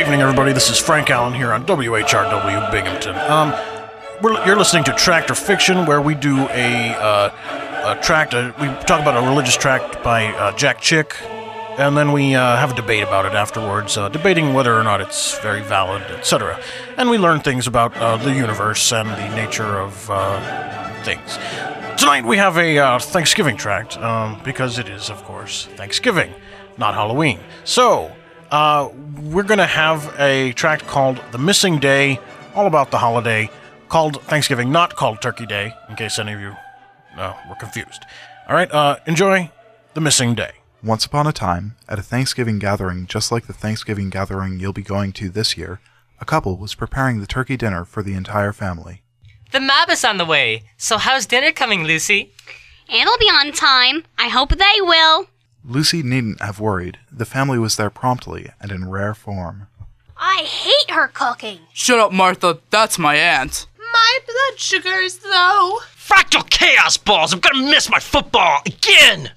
evening, everybody. This is Frank Allen here on WHRW Binghamton. You're listening to Tract or Fiction, where we do a tract. We talk about a religious tract by Jack Chick, and then we have a debate about it afterwards, debating whether or not it's very valid, etc. And we learn things about the universe and the nature of things. Tonight we have a Thanksgiving tract, because it is, of course, Thanksgiving, not Halloween. So, we're going to have a tract called The Missing Day, all about the holiday, called Thanksgiving, not called Turkey Day, in case any of you were confused. All right, enjoy The Missing Day. Once upon a time, at a Thanksgiving gathering just like the Thanksgiving gathering you'll be going to this year, a couple was preparing the turkey dinner for the entire family. The mob is on the way, so how's dinner coming, Lucy? It'll be on time. I hope they will. Lucy needn't have worried. The family was there promptly and in rare form. I hate her cooking. Shut up, Martha. That's my aunt. My blood sugar's low. Fractal chaos balls! I'm gonna miss my football again!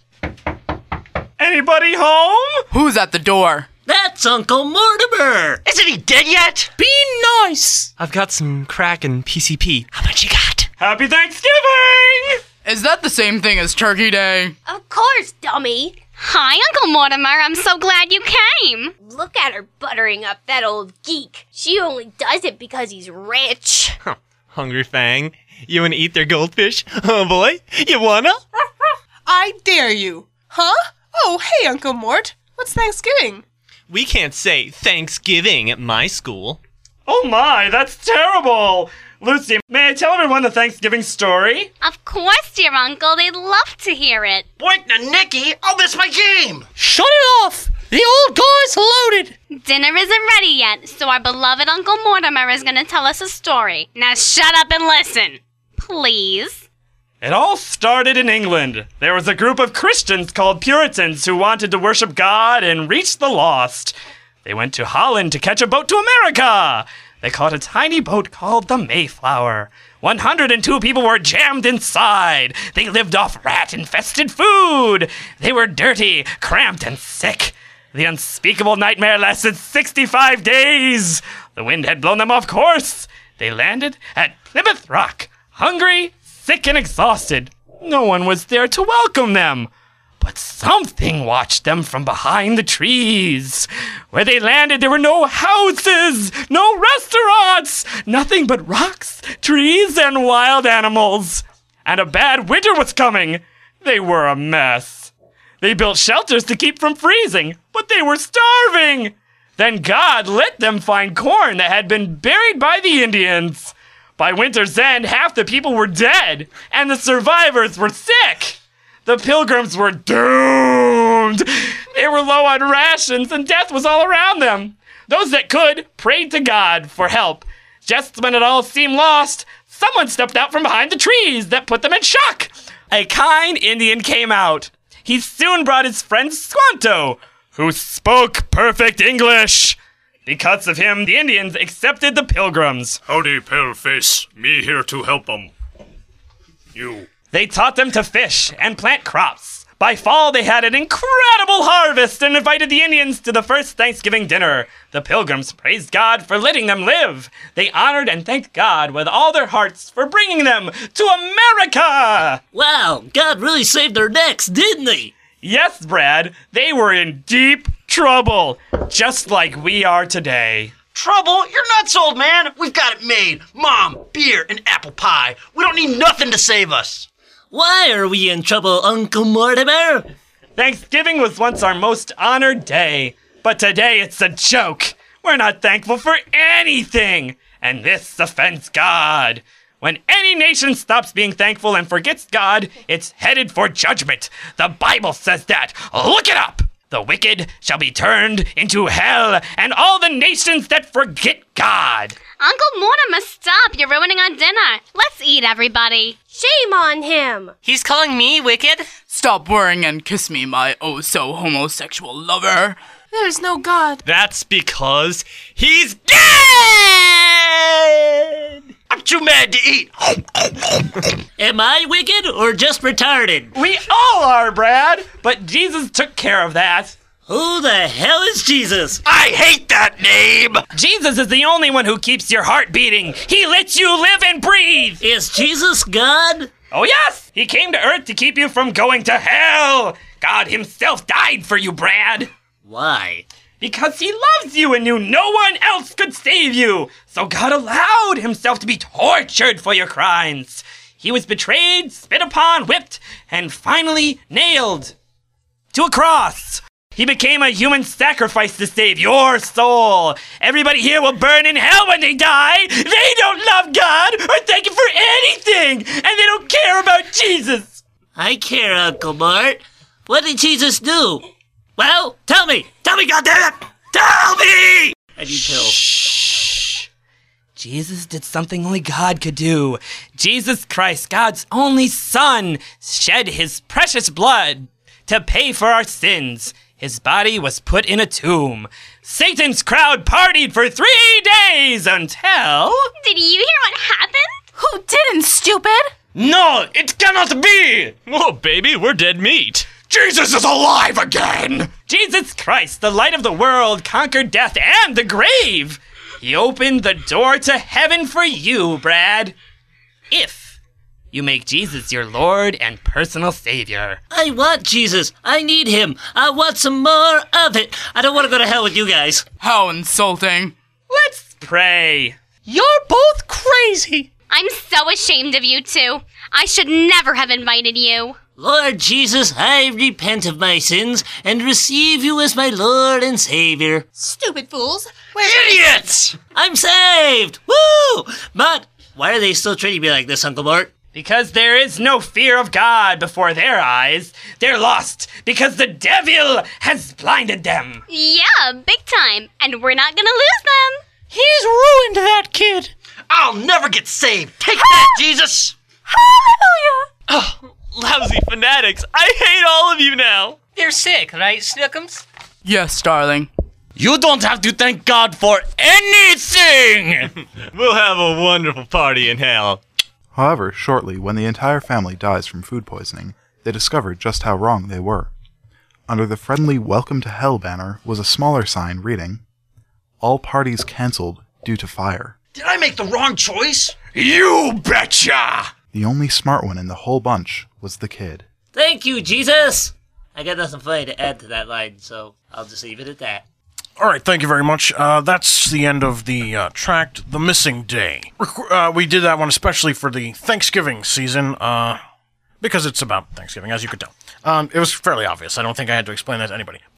Anybody home? Who's at the door? That's Uncle Mortimer! Isn't he dead yet? Be nice. I've got some crack and PCP. How much you got? Happy Thanksgiving! Is that the same thing as Turkey Day? Of course, dummy. Hi, Uncle Mortimer. I'm so glad you came. Look at her buttering up that old geek. She only does it because he's rich. Hungry Fang, you wanna eat their goldfish? Oh boy, you wanna? I dare you. Huh? Oh, hey, Uncle Mort. What's Thanksgiving? We can't say Thanksgiving at my school. Oh my, that's terrible! Lucy, may I tell everyone the Thanksgiving story? Of course, dear uncle. They'd love to hear it. Boink na Nicky, I'll miss my game! Shut it off. The old guy's loaded. Dinner isn't ready yet, so our beloved Uncle Mortimer is going to tell us a story. Now shut up and listen. Please. It all started in England. There was a group of Christians called Puritans who wanted to worship God and reach the lost. They went to Holland to catch a boat to America. They caught a tiny boat called the Mayflower. 102 people were jammed inside. They lived off rat-infested food. They were dirty, cramped, and sick. The unspeakable nightmare lasted 65 days. The wind had blown them off course. They landed at Plymouth Rock, hungry, sick, and exhausted. No one was there to welcome them. But something watched them from behind the trees. Where they landed, there were no houses, no restaurants, nothing but rocks, trees, and wild animals. And a bad winter was coming. They were a mess. They built shelters to keep from freezing, but they were starving. Then God let them find corn that had been buried by the Indians. By winter's end, half the people were dead, and the survivors were sick. The pilgrims were doomed. They were low on rations, and death was all around them. Those that could prayed to God for help. Just when it all seemed lost, someone stepped out from behind the trees that put them in shock. A kind Indian came out. He soon brought his friend Squanto, who spoke perfect English. Because of him, the Indians accepted the pilgrims. Howdy, paleface. Me here to help 'em. You. They taught them to fish and plant crops. By fall, they had an incredible harvest and invited the Indians to the first Thanksgiving dinner. The pilgrims praised God for letting them live. They honored and thanked God with all their hearts for bringing them to America. Wow, God really saved their necks, didn't he? Yes, Brad, they were in deep trouble, just like we are today. Trouble? You're nuts, old man! We've got it made. Mom, beer, and apple pie. We don't need nothing to save us. Why are we in trouble, Uncle Mortimer? Thanksgiving was once our most honored day, but today it's a joke. We're not thankful for anything, and this offends God. When any nation stops being thankful and forgets God, it's headed for judgment. The Bible says that. Look it up. The wicked shall be turned into hell, and all the nations that forget God. Uncle Mortimer, stop. You're ruining our dinner. Let's eat, everybody. Shame on him. He's calling me wicked? Stop worrying and kiss me, my oh-so-homosexual lover. There's no God. That's because he's dead! I'm too mad to eat. Am I wicked or just retarded? We all are, Brad, but Jesus took care of that. Who the hell is Jesus? I hate that name! Jesus is the only one who keeps your heart beating. He lets you live and breathe. Is Jesus God? Oh, yes! He came to Earth to keep you from going to hell. God himself died for you, Brad. Why? Because he loves you and knew no one else could save you. So God allowed himself to be tortured for your crimes. He was betrayed, spit upon, whipped, and finally nailed to a cross. He became a human sacrifice to save your soul. Everybody here will burn in hell when they die. They don't love God or thank him for anything, and they don't care about Jesus. I care, Uncle Mort. What did Jesus do? Well, tell me, goddammit! Tell me! I need pills. Shh. Jesus did something only God could do. Jesus Christ, God's only Son, shed his precious blood to pay for our sins. His body was put in a tomb. Satan's crowd partied for 3 days until... Did you hear what happened? Who didn't, stupid? No, it cannot be! Oh, baby, we're dead meat. Jesus is alive again! Jesus Christ, the light of the world, conquered death and the grave. He opened the door to heaven for you, Brad. If you make Jesus your Lord and personal Savior. I want Jesus. I need him. I want some more of it. I don't want to go to hell with you guys. How insulting. Let's pray. You're both crazy. I'm so ashamed of you two. I should never have invited you. Lord Jesus, I repent of my sins and receive you as my Lord and Savior. Stupid fools. Idiots! I'm saved! Woo! But why are they still treating me like this, Uncle Mort? Because there is no fear of God before their eyes. They're lost because the devil has blinded them. Yeah, big time. And we're not gonna lose them. He's ruined that kid. I'll never get saved. Take that, Jesus! Oh, lousy fanatics. I hate all of you now. You're sick, right, Snookums? Yes, darling. You don't have to thank God for anything! We'll have a wonderful party in hell. However, shortly, when the entire family dies from food poisoning, they discover just how wrong they were. Under the friendly Welcome to Hell banner was a smaller sign reading, "All parties cancelled due to fire." Did I make the wrong choice? You betcha! The only smart one in the whole bunch was the kid. Thank you, Jesus! I got nothing funny to add to that line, so I'll just leave it at that. All right, thank you very much. That's the end of the tract, The Missing Day. We did that one especially for the Thanksgiving season, because it's about Thanksgiving, as you could tell. It was fairly obvious. I don't think I had to explain that to anybody.